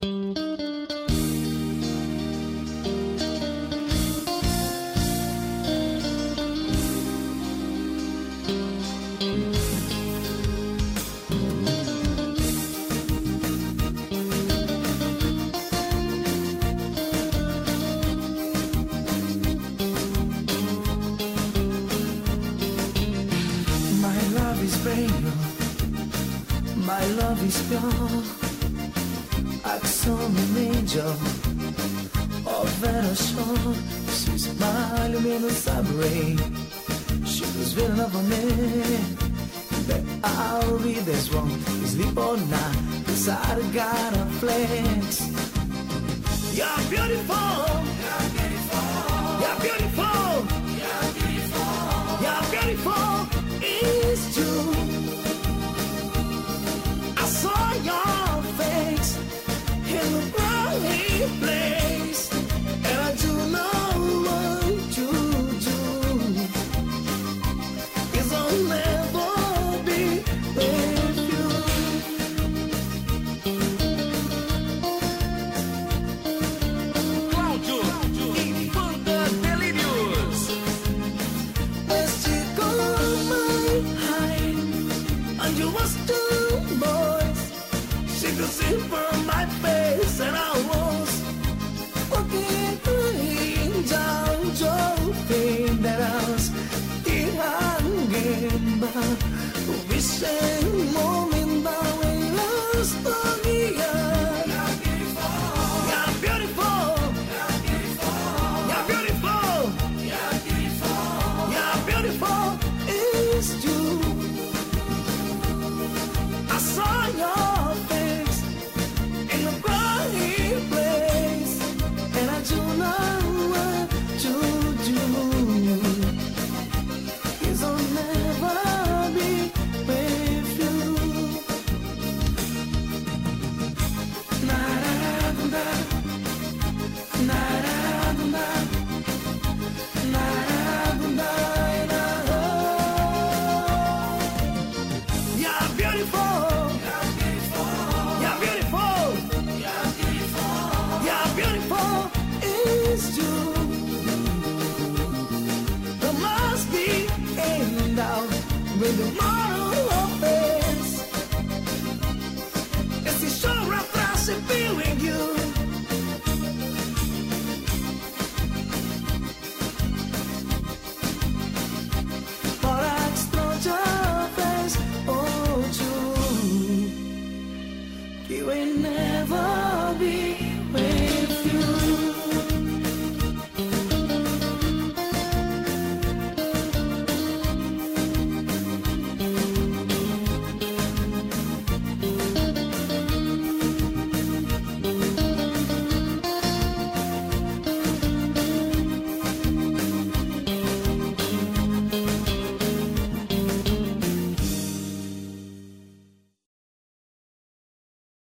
My love is pure, action major, ovvero ciò si smile meno saprei. She was real love for me, but I'll be this wrong. You sleep all night, cause I got a flex. You're beautiful, you're beautiful, you're beautiful, you're beautiful, you're beautiful, it's true. I saw your face in the bright place.